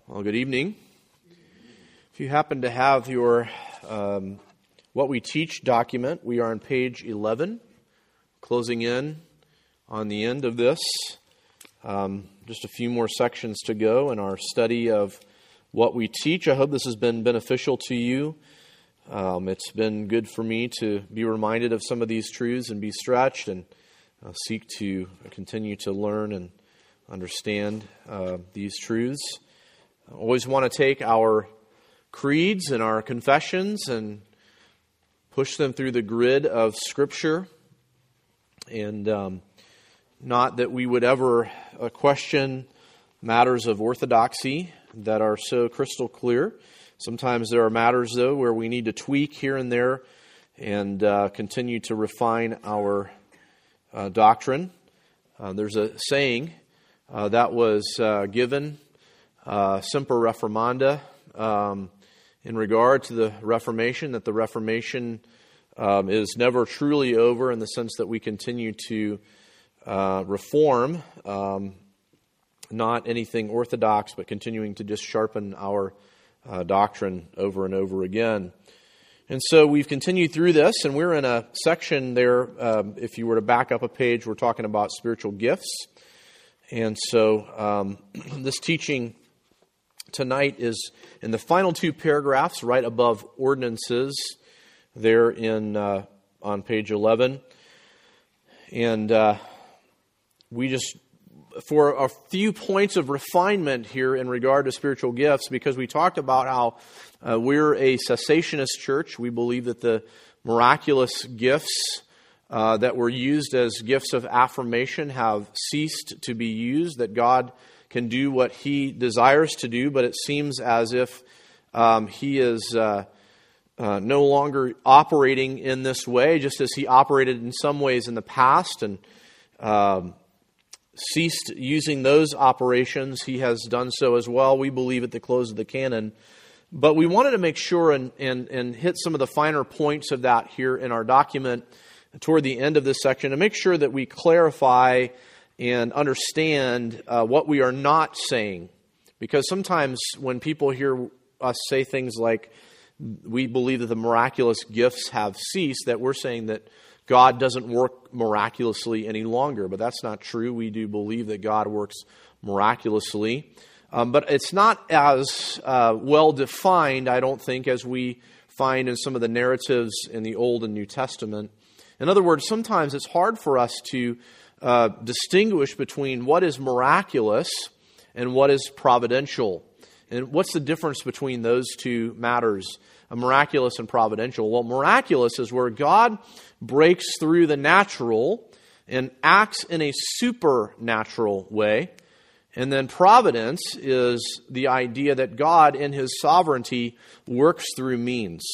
Well, good evening. If you happen to have your What We Teach document, we are on page 11, closing in on the end of this. Just a few more sections to go in our study of What We Teach. I hope this has been beneficial to you. It's been good for me to be reminded of some of these truths and be stretched and seek to continue to learn and understand these truths. I always want to take our creeds and our confessions and push them through the grid of Scripture. And not that we would ever question matters of orthodoxy that are so crystal clear. Sometimes there are matters, though, where we need to tweak here and there and continue to refine our doctrine. There's a saying that was given Semper Reformanda, in regard to the Reformation, that the Reformation is never truly over in the sense that we continue to reform, not anything orthodox, but continuing to just sharpen our doctrine over and over again. And so we've continued through this, and we're in a section there, if you were to back up a page, we're talking about spiritual gifts. And so this teaching tonight is in the final two paragraphs right above ordinances there in on page 11. And we just, for a few points of refinement here in regard to spiritual gifts, because we talked about how we're a cessationist church. We believe that the miraculous gifts that were used as gifts of affirmation have ceased to be used, that God can do what He desires to do, but it seems as if He is no longer operating in this way, just as He operated in some ways in the past and ceased using those operations. He has done so as well, we believe, at the close of the canon. But we wanted to make sure and hit some of the finer points of that here in our document toward the end of this section, to make sure that we clarify and understand what we are not saying. Because sometimes when people hear us say things like, we believe that the miraculous gifts have ceased, that we're saying that God doesn't work miraculously any longer. But that's not true. We do believe that God works miraculously. But it's not as well defined, I don't think, as we find in some of the narratives in the Old and New Testament. In other words, sometimes it's hard for us to distinguish between what is miraculous and what is providential. And what's the difference between those two matters, miraculous and providential? Well, miraculous is where God breaks through the natural and acts in a supernatural way. And then providence is the idea that God, in His sovereignty, works through means.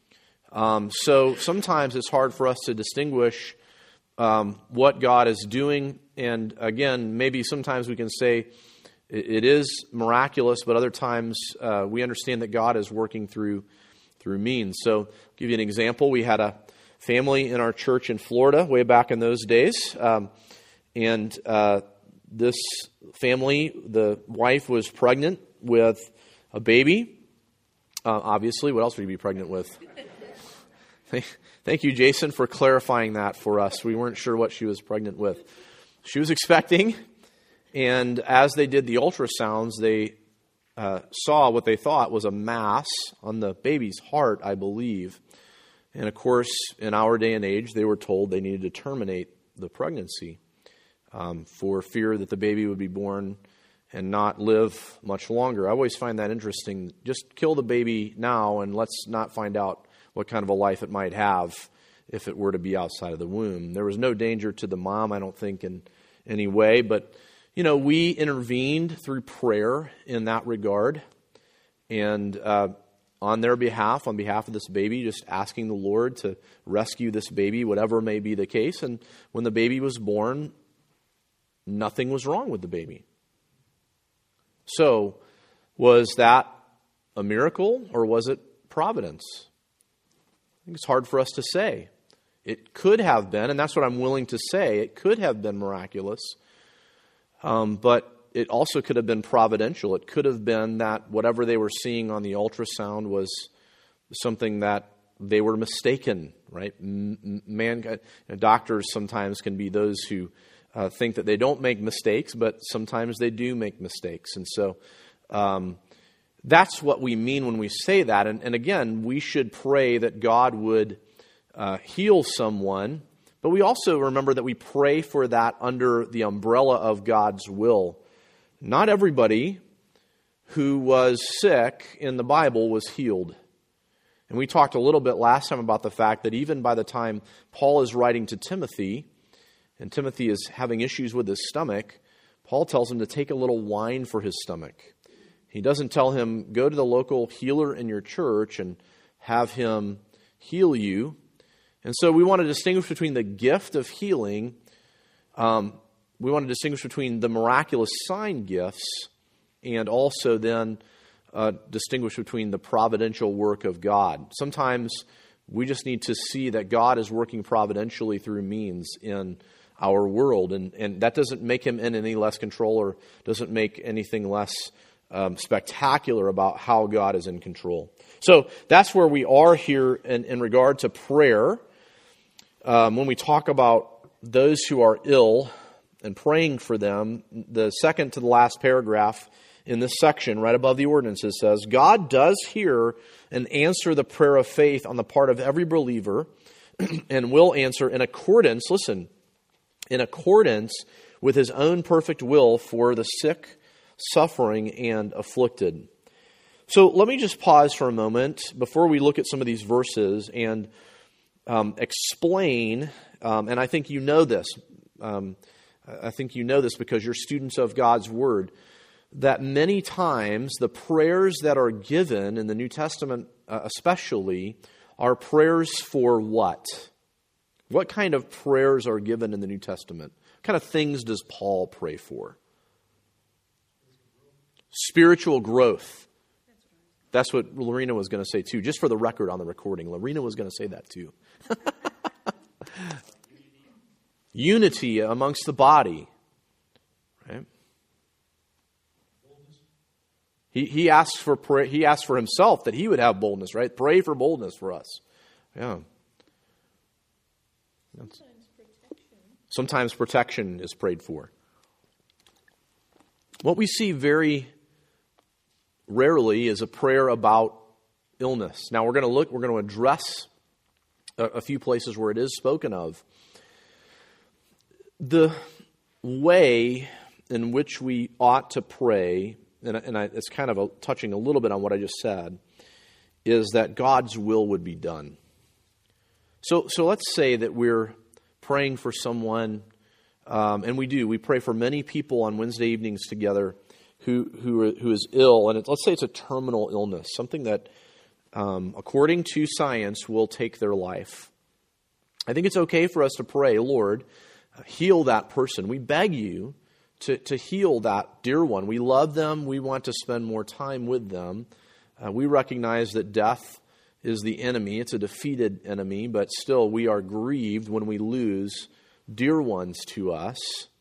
So sometimes it's hard for us to distinguish what God is doing. And again, maybe sometimes we can say it is miraculous, but other times we understand that God is working through means. So I'll give you an example. We had a family in our church in Florida way back in those days. And this family, the wife was pregnant with a baby. Obviously, what else would you be pregnant with? Thank you, Jason, for clarifying that for us. We weren't sure what she was pregnant with. She was expecting, and as they did the ultrasounds, they saw what they thought was a mass on the baby's heart, I believe. And of course, in our day and age, they were told they needed to terminate the pregnancy for fear that the baby would be born and not live much longer. I always find that interesting. Just kill the baby now and let's not find out what kind of a life it might have if it were to be outside of the womb. There was no danger to the mom, I don't think, in any way. But, we intervened through prayer in that regard. And on their behalf, on behalf of this baby, just asking the Lord to rescue this baby, whatever may be the case. And when the baby was born, nothing was wrong with the baby. So, was that a miracle or was it providence? I think it's hard for us to say. It could have been, and that's what I'm willing to say, it could have been miraculous. But it also could have been providential. It could have been that whatever they were seeing on the ultrasound was something that they were mistaken, right? Doctors sometimes can be those who think that they don't make mistakes, but sometimes they do make mistakes. And so that's what we mean when we say that. And again, we should pray that God would heal someone, but we also remember that we pray for that under the umbrella of God's will. Not everybody who was sick in the Bible was healed. And we talked a little bit last time about the fact that even by the time Paul is writing to Timothy, and Timothy is having issues with his stomach, Paul tells him to take a little wine for his stomach. He doesn't tell him, go to the local healer in your church and have him heal you. And so we want to distinguish between the gift of healing. We want to distinguish between the miraculous sign gifts and also then distinguish between the providential work of God. Sometimes we just need to see that God is working providentially through means in our world. And that doesn't make him in any less control or doesn't make anything less spectacular about how God is in control. So that's where we are here in regard to prayer. When we talk about those who are ill and praying for them, the second to the last paragraph in this section, right above the ordinances, says, God does hear and answer the prayer of faith on the part of every believer and will answer in accordance, listen, in accordance with his own perfect will for the sick, suffering, and afflicted. So let me just pause for a moment before we look at some of these verses and explain, and I think you know this. I think you know this because you're students of God's Word, that many times the prayers that are given in the New Testament especially are prayers for what? What kind of prayers are given in the New Testament? What kind of things does Paul pray for? Spiritual growth. That's what Lorena was going to say too. Just for the record on the recording, Lorena was going to say that too. Unity amongst the body. Right? He asks for prayer. He asks for himself that he would have boldness. Right? Pray for boldness for us. Yeah. Sometimes protection is prayed for. What we see very rarely is a prayer about illness. Now we're going to address a few places where it is spoken of. The way in which we ought to pray, and it's kind of touching a little bit on what I just said, is that God's will would be done. So let's say that we're praying for someone, and we pray for many people on Wednesday evenings together who is ill, and let's say it's a terminal illness, something that, according to science, will take their life. I think it's okay for us to pray, Lord, heal that person. We beg you to heal that dear one. We love them. We want to spend more time with them. We recognize that death is the enemy. It's a defeated enemy, but still we are grieved when we lose dear ones to us.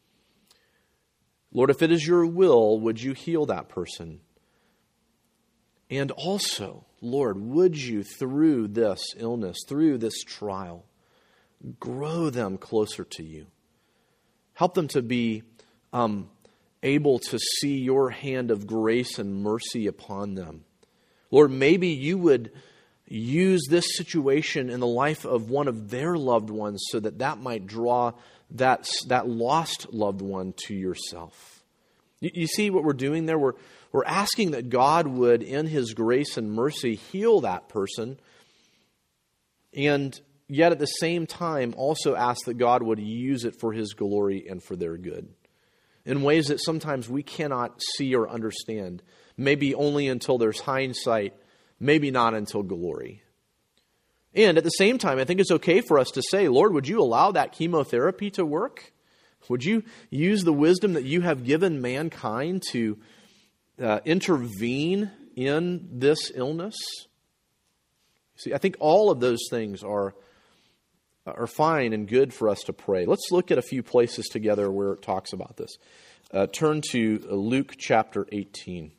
Lord, if it is your will, would you heal that person? And also, Lord, would you, through this illness, through this trial, grow them closer to you? Help them to be able to see your hand of grace and mercy upon them. Lord, maybe you would use this situation in the life of one of their loved ones so that might draw that lost loved one to yourself. You see what we're doing there? We're asking that God would, in his grace and mercy, heal that person, and yet at the same time also ask that God would use it for his glory and for their good in ways that sometimes we cannot see or understand, maybe only until there's hindsight, maybe not until glory. And at the same time, I think it's okay for us to say, Lord, would you allow that chemotherapy to work? Would you use the wisdom that you have given mankind to intervene in this illness? See, I think all of those things are are fine and good for us to pray. Let's look at a few places together where it talks about this. Turn to Luke chapter 18.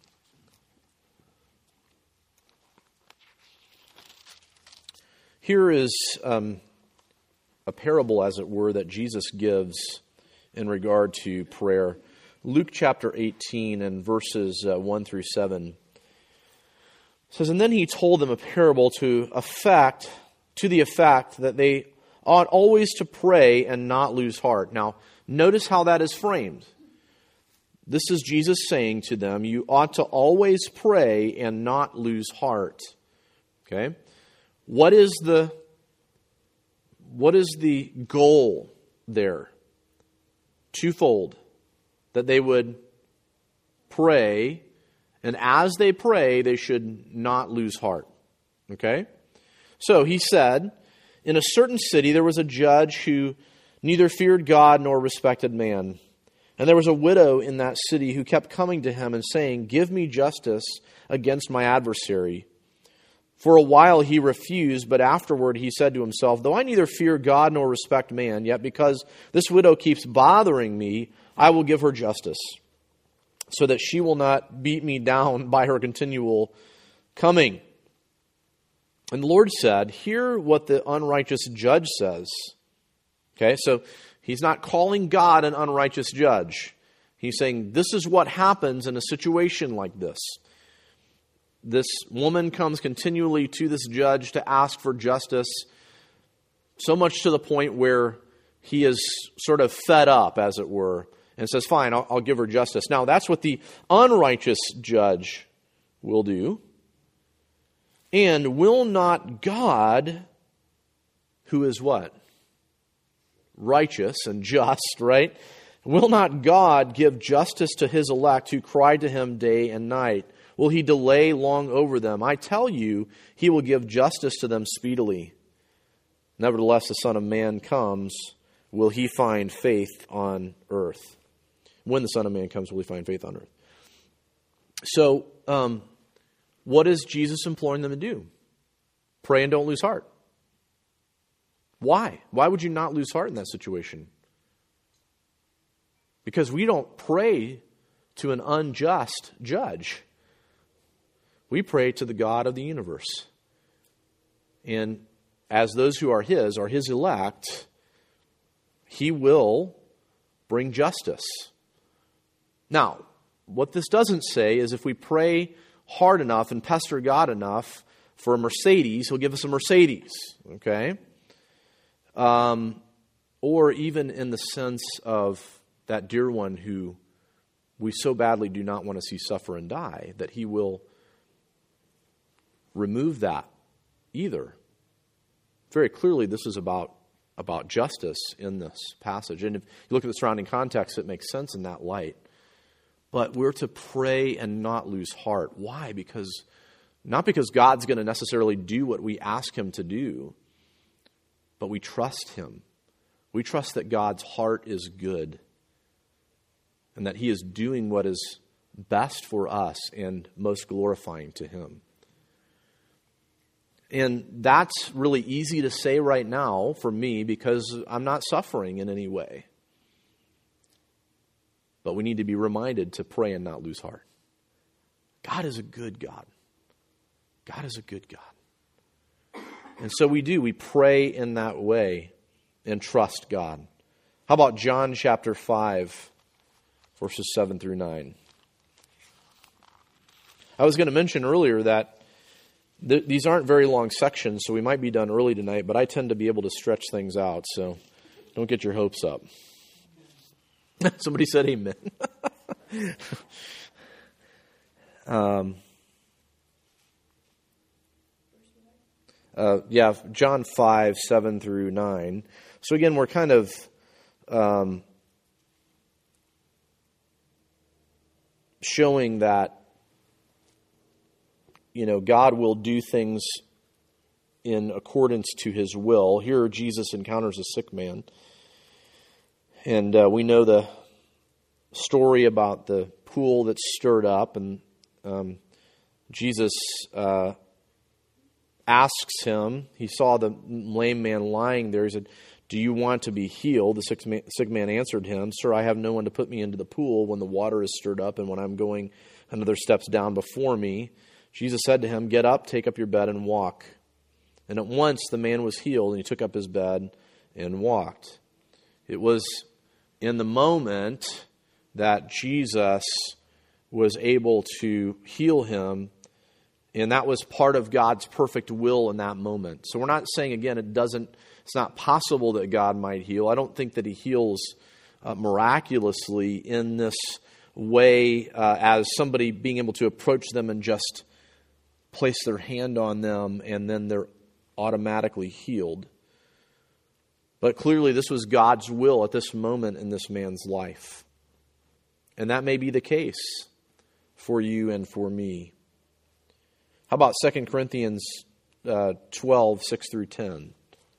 Here is a parable, as it were, that Jesus gives in regard to prayer. Luke chapter 18 and verses 1 through 7 says, "And then he told them a parable to the effect that they ought always to pray and not lose heart." Now, notice how that is framed. This is Jesus saying to them, you ought to always pray and not lose heart. Okay? What is the goal there? Twofold. That they would pray, and as they pray, they should not lose heart. Okay? So he said, in a certain city there was a judge who neither feared God nor respected man. And there was a widow in that city who kept coming to him and saying, "Give me justice against my adversary." For a while he refused, but afterward he said to himself, "Though I neither fear God nor respect man, yet because this widow keeps bothering me, I will give her justice, so that she will not beat me down by her continual coming." And the Lord said, "Hear what the unrighteous judge says." Okay, so he's not calling God an unrighteous judge. He's saying this is what happens in a situation like this. This woman comes continually to this judge to ask for justice, so much to the point where he is sort of fed up, as it were, and says, "Fine, I'll give her justice." Now, that's what the unrighteous judge will do. And will not God, who is what? Righteous and just, right? Will not God give justice to his elect who cry to him day and night? Will he delay long over them? I tell you, he will give justice to them speedily. Nevertheless, the Son of Man comes, will he find faith on earth? When the Son of Man comes, will he find faith on earth? So, what is Jesus imploring them to do? Pray and don't lose heart. Why? Why would you not lose heart in that situation? Because we don't pray to an unjust judge. We pray to the God of the universe. And as those who are his elect, he will bring justice. Now, what this doesn't say is if we pray hard enough and pester God enough for a Mercedes, he'll give us a Mercedes. Okay? Or even in the sense of that dear one who we so badly do not want to see suffer and die, that he will remove that either. Very clearly, this is about justice in this passage. And if you look at the surrounding context, it makes sense in that light. But we're to pray and not lose heart. Why? Not because God's going to necessarily do what we ask him to do, but we trust him. We trust that God's heart is good and that he is doing what is best for us and most glorifying to him. And that's really easy to say right now for me because I'm not suffering in any way. But we need to be reminded to pray and not lose heart. God is a good God. God is a good God. And so we pray in that way and trust God. How about John chapter 5, verses 7 through 9? I was going to mention earlier that these aren't very long sections, so we might be done early tonight, but I tend to be able to stretch things out, so don't get your hopes up. Somebody said amen. John 5, 7 through 9. So again, we're kind of showing that, God will do things in accordance to his will. Here Jesus encounters a sick man. And we know the story about the pool that's stirred up. And Jesus asks him, he saw the lame man lying there. He said, "Do you want to be healed?" The sick man answered him, "Sir, I have no one to put me into the pool when the water is stirred up and when I'm going another steps down before me." Jesus said to him, "Get up, take up your bed, and walk." And at once the man was healed, and he took up his bed and walked. It was in the moment that Jesus was able to heal him, and that was part of God's perfect will in that moment. So we're not saying, again, it's not possible that God might heal. I don't think that he heals miraculously in this way as somebody being able to approach them and just place their hand on them and then they're automatically healed. But clearly this was God's will at this moment in this man's life. And that may be the case for you and for me. How about 2 Corinthians 12, 6 through 10?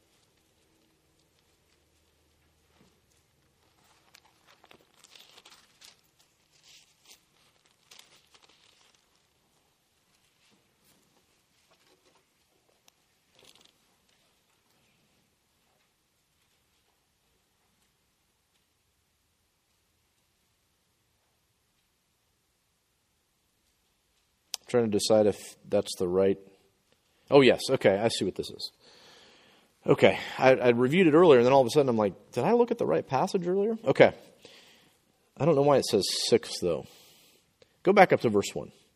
Trying to decide if that's the right... Oh, yes. Okay, I see what this is. Okay, I reviewed it earlier, and then all of a sudden I'm like, did I look at the right passage earlier? Okay. I don't know why it says 6, though. Go back up to verse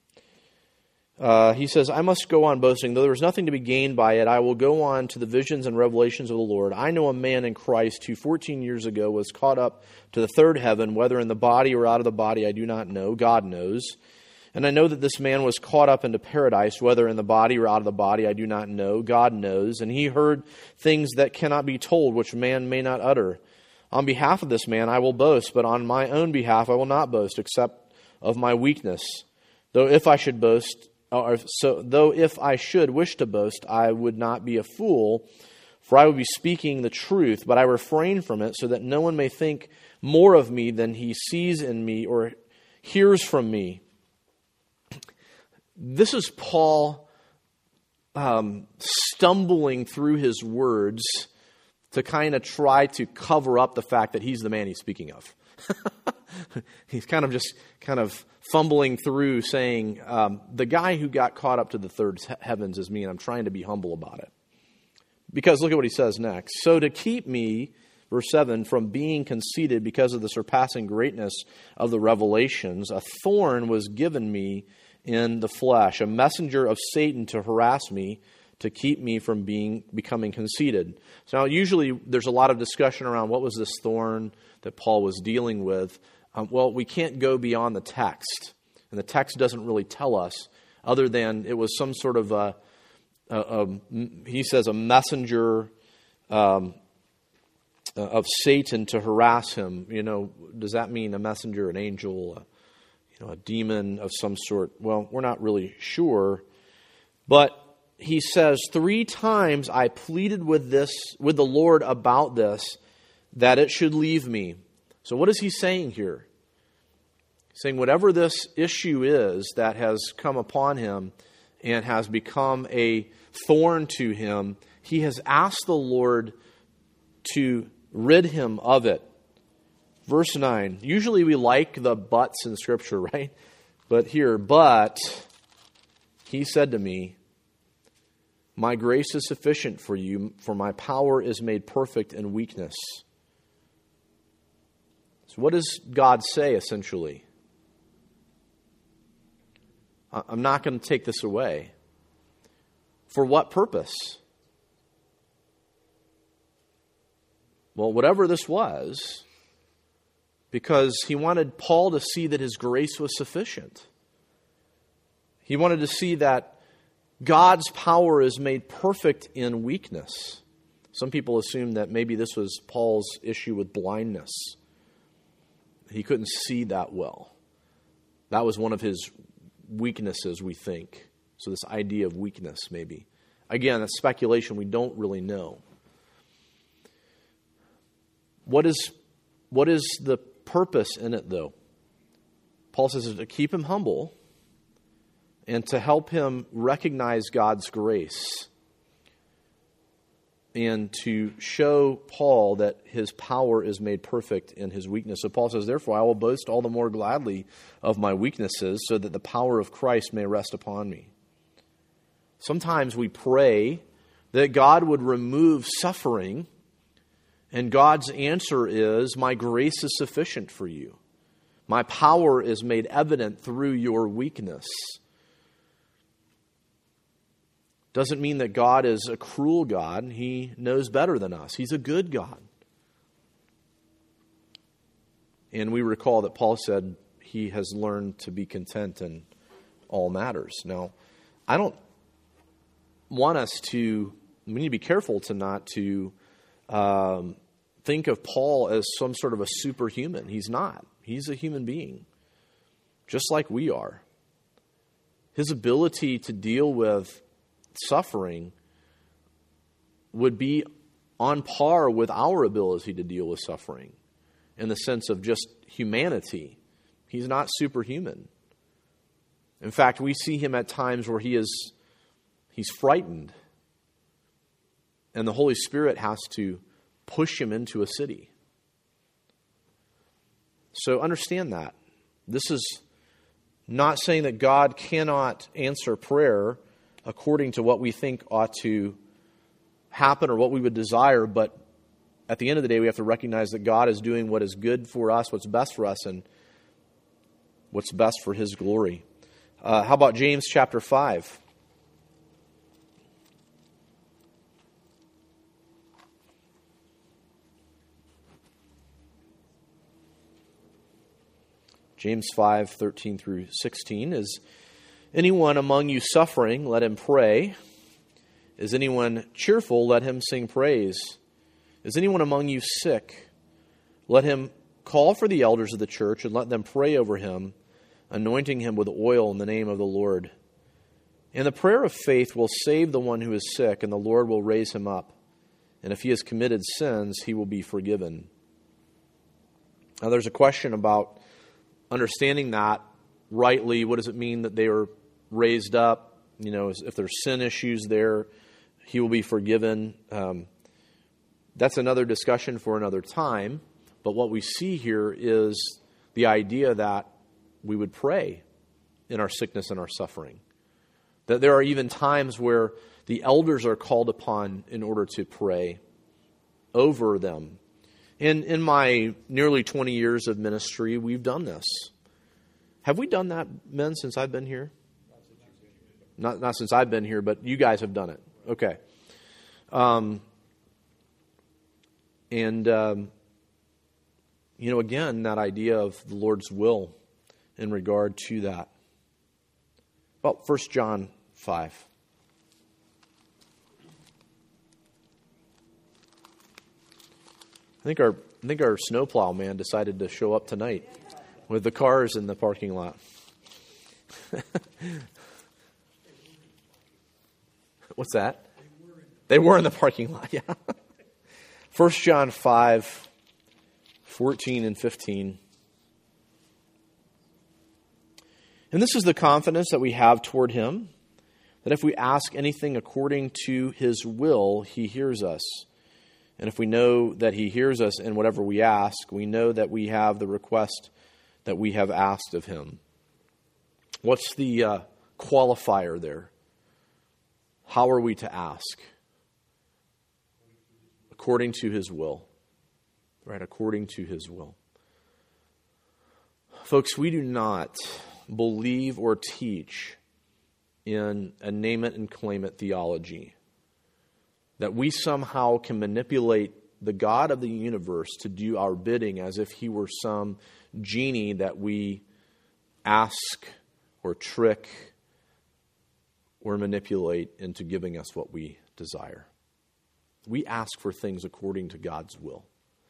1. He says, "I must go on boasting, though there is nothing to be gained by it. I will go on to the visions and revelations of the Lord. I know a man in Christ who 14 years ago was caught up to the third heaven, whether in the body or out of the body, I do not know. God knows. And I know that this man was caught up into paradise, whether in the body or out of the body, I do not know. God knows. And he heard things that cannot be told, which man may not utter. On behalf of this man I will boast, but on my own behalf I will not boast, except of my weakness. Though if I should wish to boast, I would not be a fool, for I would be speaking the truth, but I refrain from it, so that no one may think more of me than he sees in me or hears from me." This is Paul stumbling through his words to kind of try to cover up the fact that he's the man he's speaking of. He's kind of fumbling through saying, the guy who got caught up to the third heavens is me, and I'm trying to be humble about it. Because look at what he says next. "So to keep me," verse 7, "from being conceited because of the surpassing greatness of the revelations, a thorn was given me in the flesh, a messenger of Satan to harass me, to keep me from becoming conceited." So now usually there's a lot of discussion around what was this thorn that Paul was dealing with. Well, we can't go beyond the text. And the text doesn't really tell us, other than it was some sort of he says a messenger of Satan to harass him. You know, does that mean a messenger, an angel, a demon of some sort? Well, we're not really sure. But he says, 3 times I pleaded with the Lord about this, that it should leave me. So what is he saying here? He's saying whatever this issue is that has come upon him and has become a thorn to him, he has asked the Lord to rid him of it. Verse 9. Usually we like the buts in Scripture, right? But here, "But he said to me, my grace is sufficient for you, for my power is made perfect in weakness." So what does God say, essentially? I'm not going to take this away. For what purpose? Well, whatever this was, because he wanted Paul to see that his grace was sufficient. He wanted to see that God's power is made perfect in weakness. Some people assume that maybe this was Paul's issue with blindness. He couldn't see that well. That was one of his weaknesses, we think. So this idea of weakness, maybe. Again, that's speculation. We don't really know. What is the purpose in it, though? Paul says to keep him humble and to help him recognize God's grace and to show Paul that his power is made perfect in his weakness. So Paul says, therefore, I will boast all the more gladly of my weaknesses so that the power of Christ may rest upon me. Sometimes we pray that God would remove suffering, and God's answer is, my grace is sufficient for you. My power is made evident through your weakness. Doesn't mean that God is a cruel God. He knows better than us. He's a good God. And we recall that Paul said he has learned to be content in all matters. Now, I don't want us to, we need to be careful to not to think of Paul as some sort of a superhuman. He's not. He's a human being, just like we are. His ability to deal with suffering would be on par with our ability to deal with suffering in the sense of just humanity. He's not superhuman. In fact, we see him at times where he's frightened, and the Holy Spirit has to push him into a city. So understand that. This is not saying that God cannot answer prayer according to what we think ought to happen or what we would desire, but at the end of the day, we have to recognize that God is doing what is good for us, what's best for us, and what's best for His glory. How about James chapter 5? James 5, 13 through 16 is, anyone among you suffering, let him pray. Is anyone cheerful, let him sing praise. Is anyone among you sick? Let him call for the elders of the church and let them pray over him, anointing him with oil in the name of the Lord. And the prayer of faith will save the one who is sick, and the Lord will raise him up. And if he has committed sins, he will be forgiven. Now there's a question about understanding that rightly. What does it mean that they were raised up? You know, if there's sin issues there, he will be forgiven. That's another discussion for another time. But what we see here is the idea that we would pray in our sickness and our suffering. That there are even times where the elders are called upon in order to pray over them. In my nearly 20 years of ministry, we've done this. Have we done that, men, since I've been here? Not since I've been here, but you guys have done it. Okay. Again, that idea of the Lord's will in regard to that. Well, 1 John 5. I think our snowplow man decided to show up tonight with the cars in the parking lot. What's that? They were in the parking lot, yeah. 1 John 5, 14 and 15. And this is the confidence that we have toward Him, that if we ask anything according to His will, He hears us. And if we know that He hears us in whatever we ask, we know that we have the request that we have asked of Him. What's the qualifier there? How are we to ask? According to His will. Right, according to His will. Folks, we do not believe or teach in a name it and claim it theology. That we somehow can manipulate the God of the universe to do our bidding as if He were some genie that we ask or trick or manipulate into giving us what we desire. We ask for things according to God's will.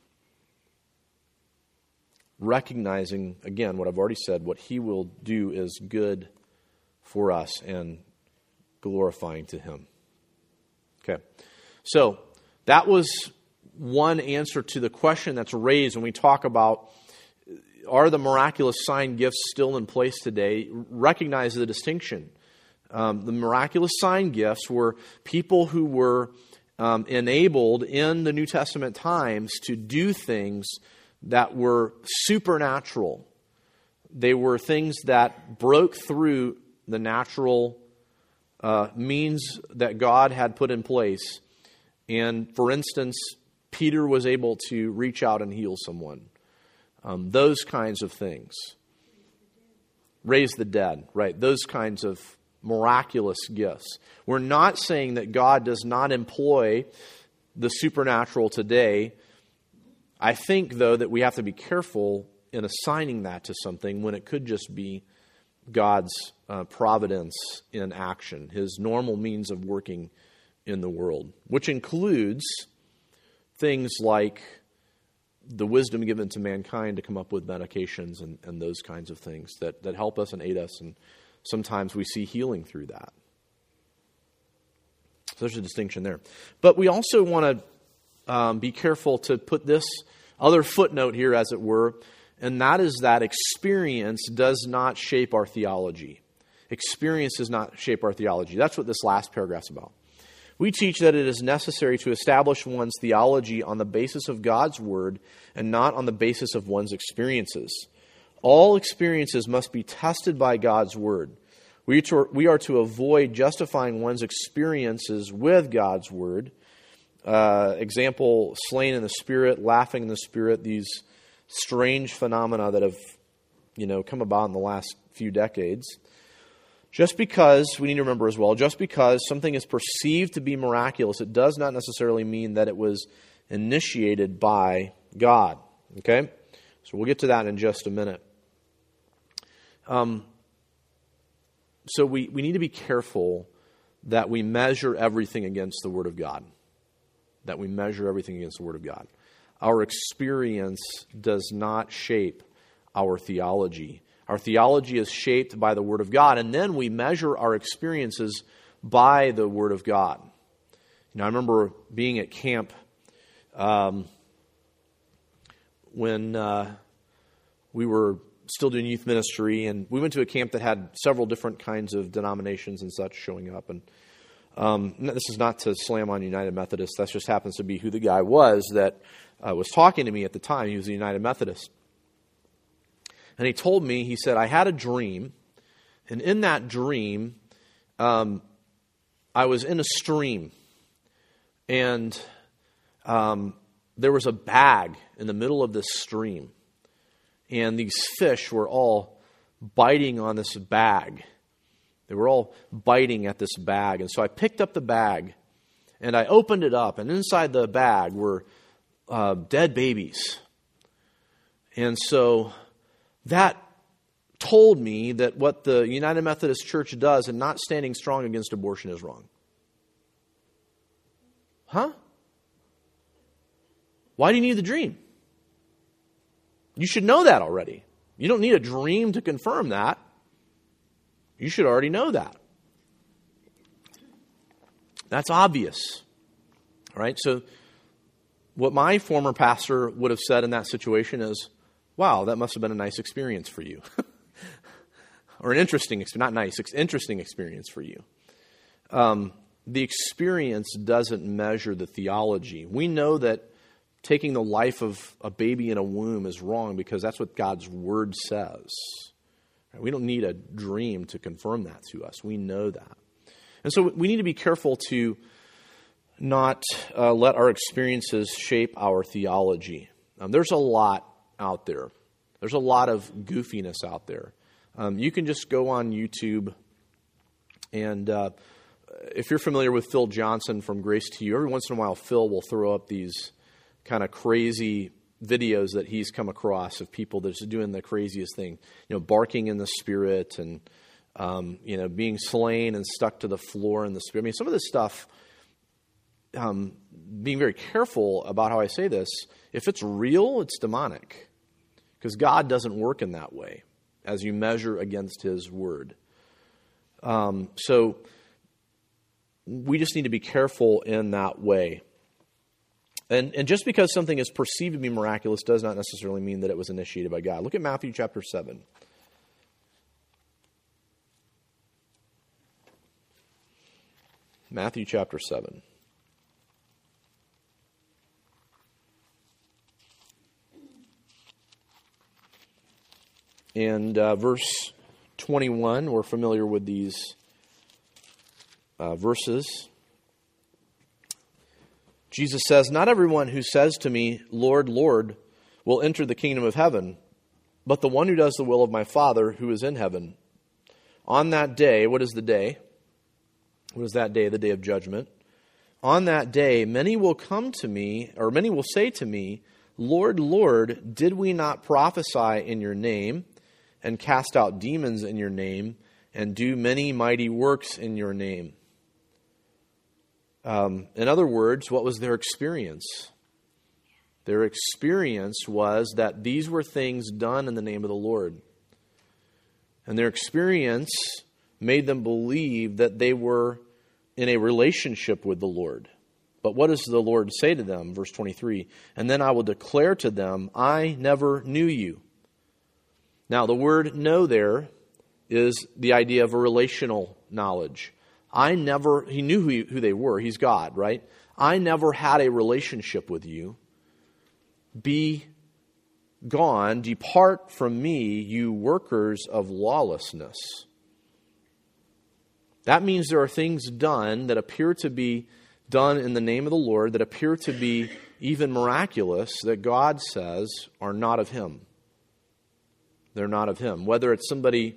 Recognizing, again, what I've already said, what He will do is good for us and glorifying to Him. Okay. So that was one answer to the question that's raised when we talk about, are the miraculous sign gifts still in place today? Recognize the distinction. The miraculous sign gifts were people who were enabled in the New Testament times to do things that were supernatural. They were things that broke through the natural means that God had put in place. And for instance, Peter was able to reach out and heal someone. Those kinds of things. Raise the dead, right? Those kinds of miraculous gifts. We're not saying that God does not employ the supernatural today. I think, though, that we have to be careful in assigning that to something when it could just be God's providence in action, His normal means of working in the world, which includes things like the wisdom given to mankind to come up with medications and those kinds of things that help us and aid us, and sometimes we see healing through that. So there's a distinction there. But we also want to be careful to put this other footnote here, as it were, and that is that experience does not shape our theology. Experience does not shape our theology. That's what this last paragraph's about. We teach that it is necessary to establish one's theology on the basis of God's Word and not on the basis of one's experiences. All experiences must be tested by God's Word. We are to avoid justifying one's experiences with God's Word. Example, slain in the Spirit, laughing in the Spirit, these strange phenomena that have come about in the last few decades. Just because, we need to remember as well, just because something is perceived to be miraculous, it does not necessarily mean that it was initiated by God. Okay? So we'll get to that in just a minute. So we need to be careful that we measure everything against the Word of God. That we measure everything against the Word of God. Our experience does not shape our theology. Our theology is shaped by the Word of God, and then we measure our experiences by the Word of God. I remember being at camp when we were still doing youth ministry, and we went to a camp that had several different kinds of denominations and such showing up. And this is not to slam on United Methodist. That just happens to be who the guy was that was talking to me at the time. He was a United Methodist. And he told me, he said, I had a dream, and in that dream, I was in a stream, and there was a bag in the middle of this stream, and these fish were all biting on this bag. They were all biting at this bag, and so I picked up the bag, and I opened it up, and inside the bag were dead babies. And so that told me that what the United Methodist Church does in not standing strong against abortion is wrong. Huh? Why do you need the dream? You should know that already. You don't need a dream to confirm that. You should already know that. That's obvious. All right? So what my former pastor would have said in that situation is, wow, that must have been a nice experience for you. Or an interesting, not nice, interesting experience for you. The experience doesn't measure the theology. We know that taking the life of a baby in a womb is wrong because that's what God's Word says. We don't need a dream to confirm that to us. We know that. And so we need to be careful to not let our experiences shape our theology. There's a lot out there. There's a lot of goofiness out there. You can just go on YouTube, and if you're familiar with Phil Johnson from Grace to You, every once in a while Phil will throw up these kind of crazy videos that he's come across of people that's doing the craziest thing, barking in the Spirit and being slain and stuck to the floor in the Spirit. I mean, some of this stuff, being very careful about how I say this, if it's real, it's demonic. Because God doesn't work in that way as you measure against His Word. So we just need to be careful in that way. And just because something is perceived to be miraculous does not necessarily mean that it was initiated by God. Look at Matthew chapter 7. Matthew chapter 7. And verse 21, we're familiar with these verses. Jesus says, "Not everyone who says to me, 'Lord, Lord,' will enter the kingdom of heaven, but the one who does the will of my Father who is in heaven. On that day," what is the day? What is that day? The day of judgment. "On that day, many will come to me, or many will say to me, 'Lord, Lord, did we not prophesy in your name, and cast out demons in your name, and do many mighty works in your name?'" In other words, what was their experience? Their experience was that these were things done in the name of the Lord. And their experience made them believe that they were in a relationship with the Lord. But what does the Lord say to them? Verse 23, "And then I will declare to them, 'I never knew you.'" Now, the word "know" there is the idea of a relational knowledge. He knew who they were. He's God, right? "I never had a relationship with you. Be gone, depart from me, you workers of lawlessness." That means there are things done that appear to be done in the name of the Lord, that appear to be even miraculous, that God says are not of Him. They're not of Him. Whether it's somebody,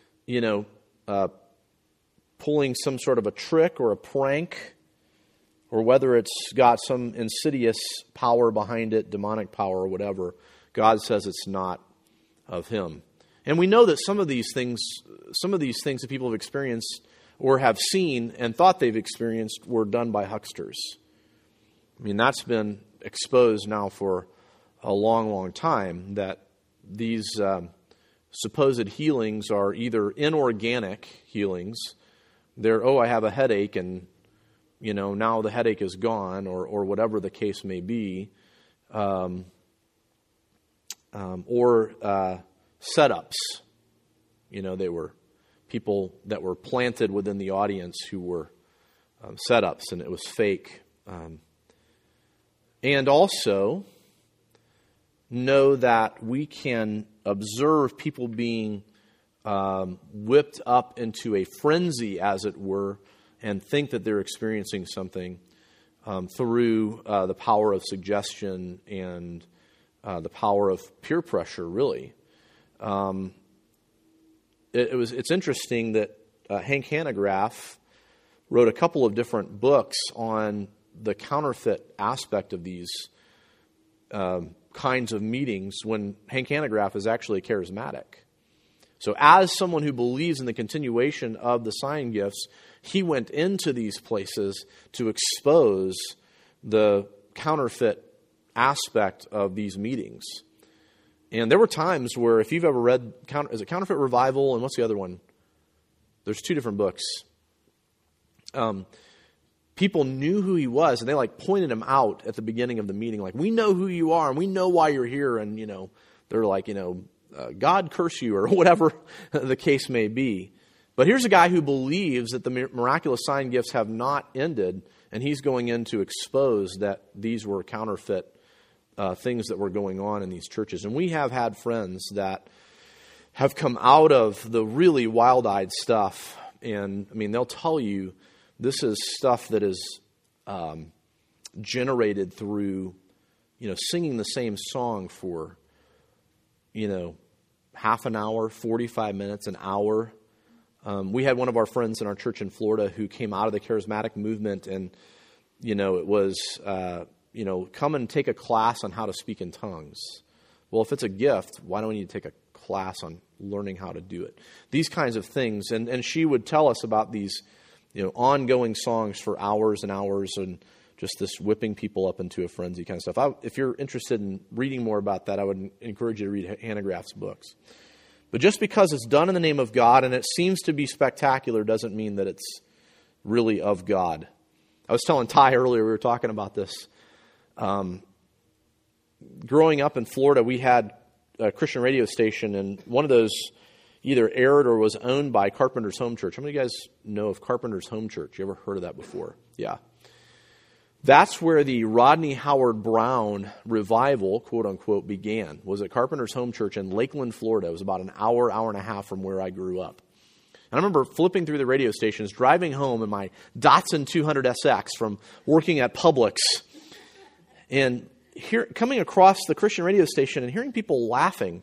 pulling some sort of a trick or a prank, or whether it's got some insidious power behind it, demonic power or whatever, God says it's not of Him. And we know that some of these things that people have experienced or have seen and thought they've experienced were done by hucksters. I mean, that's been exposed now for a long, long time, that these supposed healings are either inorganic healings. They're, I have a headache, and now the headache is gone, or whatever the case may be, or setups. They were people that were planted within the audience who were setups, and it was fake. And also know that we can observe people being whipped up into a frenzy, as it were, and think that they're experiencing something through the power of suggestion and the power of peer pressure, really. It's interesting that Hank Hanegraaff wrote a couple of different books on the counterfeit aspect of these kinds of meetings, when Hank Hanegraaff is actually charismatic. So as someone who believes in the continuation of the sign gifts, he went into these places to expose the counterfeit aspect of these meetings. And there were times where, if you've ever read, is it Counterfeit Revival, and what's the other one? There's two different books. People knew who he was, and they pointed him out at the beginning of the meeting, like, "We know who you are, and we know why you're here," and they're like, "God curse you," or whatever the case may be. But here's a guy who believes that the miraculous sign gifts have not ended, and he's going in to expose that these were counterfeit things that were going on in these churches. And we have had friends that have come out of the really wild-eyed stuff, and they'll tell you this is stuff that is generated through, singing the same song for, half an hour, 45 minutes, an hour. We had one of our friends in our church in Florida who came out of the charismatic movement, and, it was, come and take a class on how to speak in tongues. Well, if it's a gift, why don't you take a class on learning how to do it? These kinds of things. And she would tell us about these, ongoing songs for hours and hours, and just this whipping people up into a frenzy kind of stuff. If you're interested in reading more about that, I would encourage you to read Hanegraaff's books. But just because it's done in the name of God and it seems to be spectacular doesn't mean that it's really of God. I was telling Ty earlier, we were talking about this. Growing up in Florida, we had a Christian radio station, and one of those either aired or was owned by Carpenter's Home Church. How many of you guys know of Carpenter's Home Church? You ever heard of that before? Yeah. That's where the Rodney Howard Brown revival, quote unquote, began, was at Carpenter's Home Church in Lakeland, Florida. It was about an hour and a half from where I grew up. And I remember flipping through the radio stations, driving home in my Datsun 200SX from working at Publix, and coming across the Christian radio station and hearing people laughing.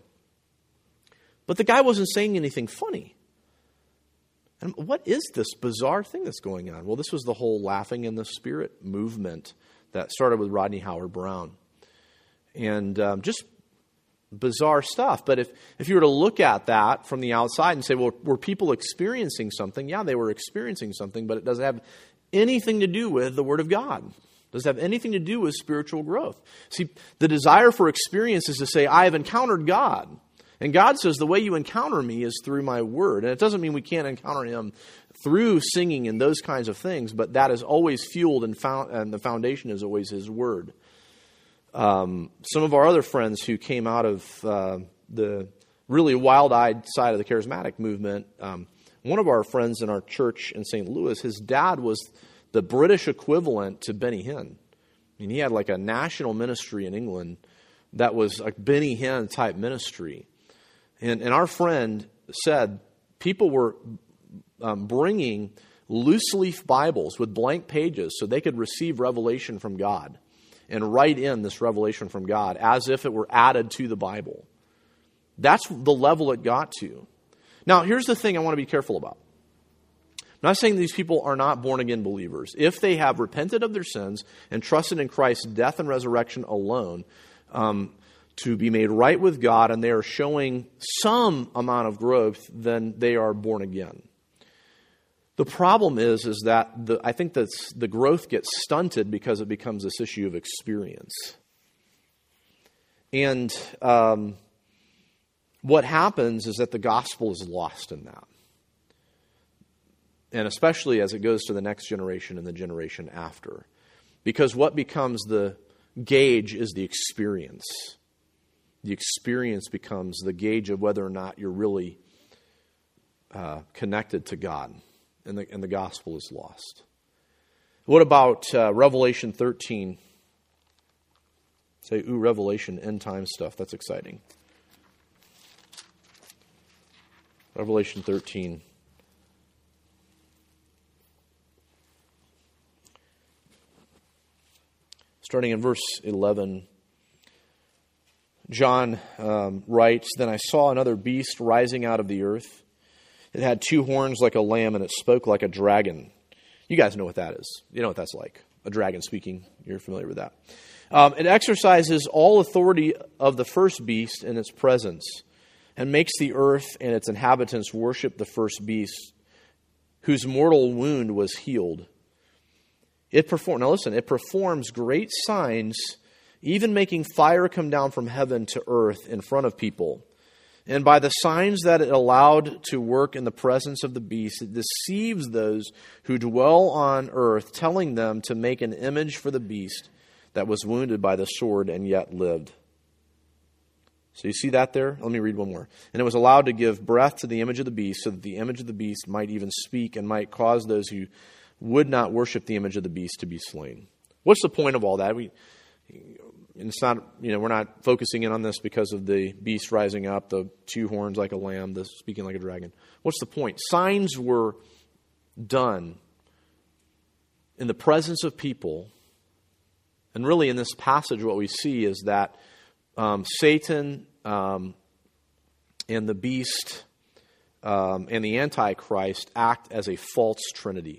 But the guy wasn't saying anything funny. And what is this bizarre thing that's going on? Well, this was the whole Laughing in the Spirit movement that started with Rodney Howard Brown. And just bizarre stuff. But if you were to look at that from the outside and say, well, were people experiencing something? Yeah, they were experiencing something, but it doesn't have anything to do with the Word of God. It doesn't have anything to do with spiritual growth. See, the desire for experience is to say, I have encountered God. And God says the way you encounter me is through my word. And it doesn't mean we can't encounter him through singing and those kinds of things, but that is always fueled and the foundation is always his word. Some of our other friends who came out of the really wild-eyed side of the charismatic movement, one of our friends in our church in St. Louis, his dad was the British equivalent to Benny Hinn. I mean, he had like a national ministry in England that was like Benny Hinn type ministry. And our friend said people were bringing loose leaf Bibles with blank pages so they could receive revelation from God and write in this revelation from God as if it were added to the Bible. That's the level it got to. Now, here's the thing I want to be careful about. I'm not saying these people are not born-again believers. If they have repented of their sins and trusted in Christ's death and resurrection alone, to be made right with God, and they are showing some amount of growth, then they are born again. The problem is that I think that the growth gets stunted because it becomes this issue of experience. And what happens is that the gospel is lost in that. And especially as it goes to the next generation and the generation after. Because what becomes the gauge is the experience. The experience becomes the gauge of whether or not you're really connected to God, and the gospel is lost. What about Revelation 13? Say, ooh, Revelation, end time stuff. That's exciting. Revelation 13. Starting in verse 11. John writes, Then I saw another beast rising out of the earth. It had two horns like a lamb, and it spoke like a dragon. You guys know what that is. You know what that's like. A dragon speaking. You're familiar with that. It exercises all authority of the first beast in its presence, and makes the earth and its inhabitants worship the first beast, whose mortal wound was healed. It performs great signs, even making fire come down from heaven to earth in front of people. And by the signs that it allowed to work in the presence of the beast, it deceives those who dwell on earth, telling them to make an image for the beast that was wounded by the sword and yet lived. So you see that there? Let me read one more. And it was allowed to give breath to the image of the beast, so that the image of the beast might even speak and might cause those who would not worship the image of the beast to be slain. What's the point of all that? It's not, we're not focusing in on this because of the beast rising up, the two horns like a lamb, the speaking like a dragon. What's the point? Signs were done in the presence of people. And really in this passage what we see is that Satan and the beast and the Antichrist act as a false trinity.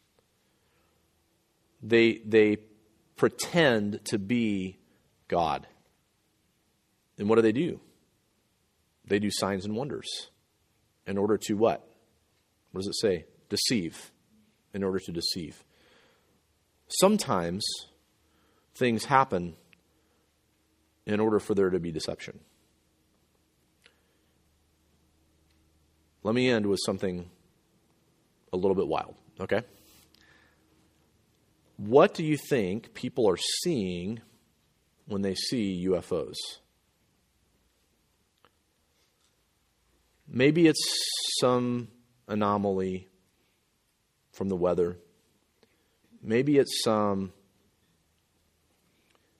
They pretend to be God. And what do? They do signs and wonders. In order to what? What does it say? Deceive. In order to deceive. Sometimes things happen in order for there to be deception. Let me end with something a little bit wild, okay? What do you think people are seeing when they see UFOs? Maybe it's some anomaly from the weather. Maybe it's some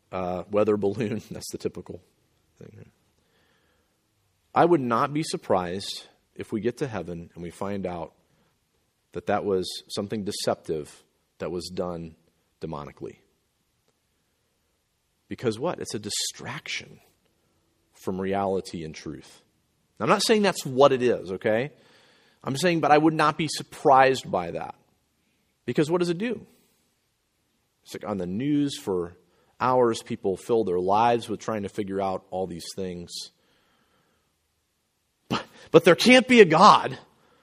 weather balloon. That's the typical thing. Right? I would not be surprised if we get to heaven and we find out that that was something deceptive that was done demonically. Because what? It's a distraction from reality and truth. Now, I'm not saying that's what it is, okay? I'm saying, but I would not be surprised by that. Because what does it do? It's like on the news for hours, people fill their lives with trying to figure out all these things. But there can't be a God.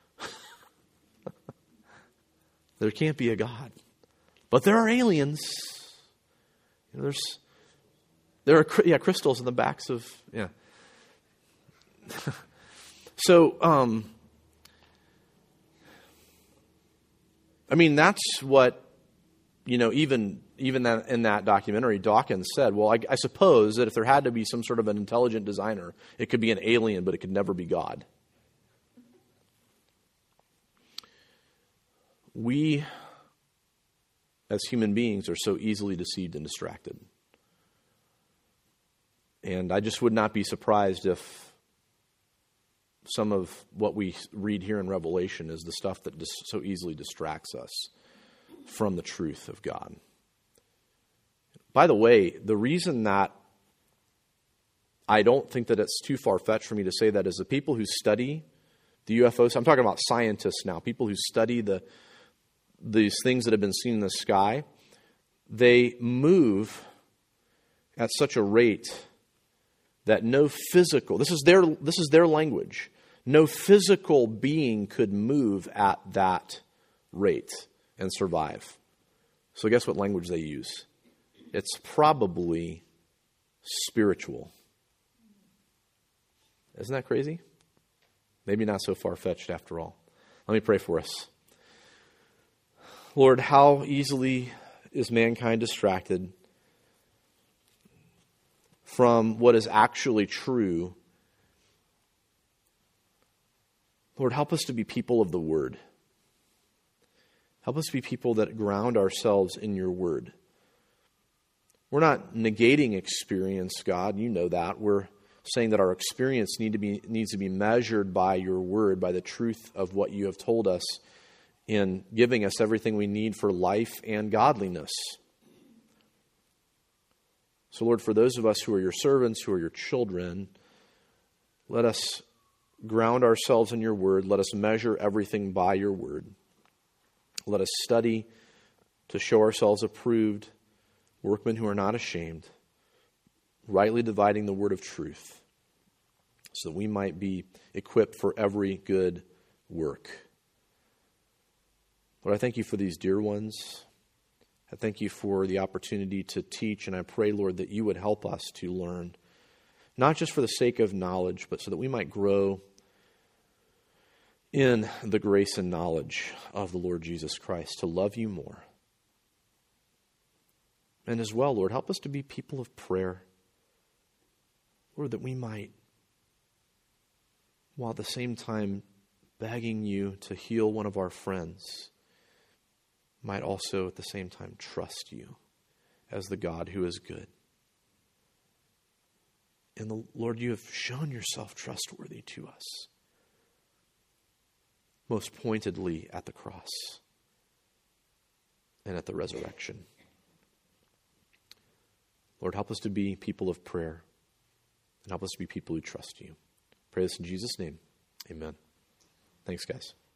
There can't be a God. But there are aliens. You know, there are crystals in the backs of, yeah. So, I mean, that's what, you know, even that, in that documentary, Dawkins said, well, I suppose that if there had to be some sort of an intelligent designer, it could be an alien, but it could never be God. We, as human beings, are so easily deceived and distracted. And I just would not be surprised if some of what we read here in Revelation is the stuff that so easily distracts us from the truth of God. By the way, the reason that I don't think that it's too far-fetched for me to say that is the people who study the UFOs, I'm talking about scientists now, people who study these things that have been seen in the sky, they move at such a rate that no physical, this is their language, no physical being could move at that rate and survive. So guess what language they use? It's probably spiritual. Isn't that crazy? Maybe not so far-fetched after all. Let me pray for us. Lord, how easily is mankind distracted from what is actually true. Lord, help us to be people of the Word. Help us be people that ground ourselves in your Word. We're not negating experience, God. You know that. We're saying that our experience needs to be measured by your Word, by the truth of what you have told us in giving us everything we need for life and godliness. So, Lord, for those of us who are your servants, who are your children, let us ground ourselves in your word. Let us measure everything by your word. Let us study to show ourselves approved, workmen who are not ashamed, rightly dividing the word of truth, so that we might be equipped for every good work. Lord, I thank you for these dear ones. I thank you for the opportunity to teach, and I pray, Lord, that you would help us to learn, not just for the sake of knowledge, but so that we might grow in the grace and knowledge of the Lord Jesus Christ, to love you more. And as well, Lord, help us to be people of prayer. Lord, that we might, while at the same time begging you to heal one of our friends, might also at the same time trust you as the God who is good. And Lord, you have shown yourself trustworthy to us, most pointedly at the cross and at the resurrection. Lord, help us to be people of prayer, and help us to be people who trust you. Pray this in Jesus' name. Amen. Thanks, guys.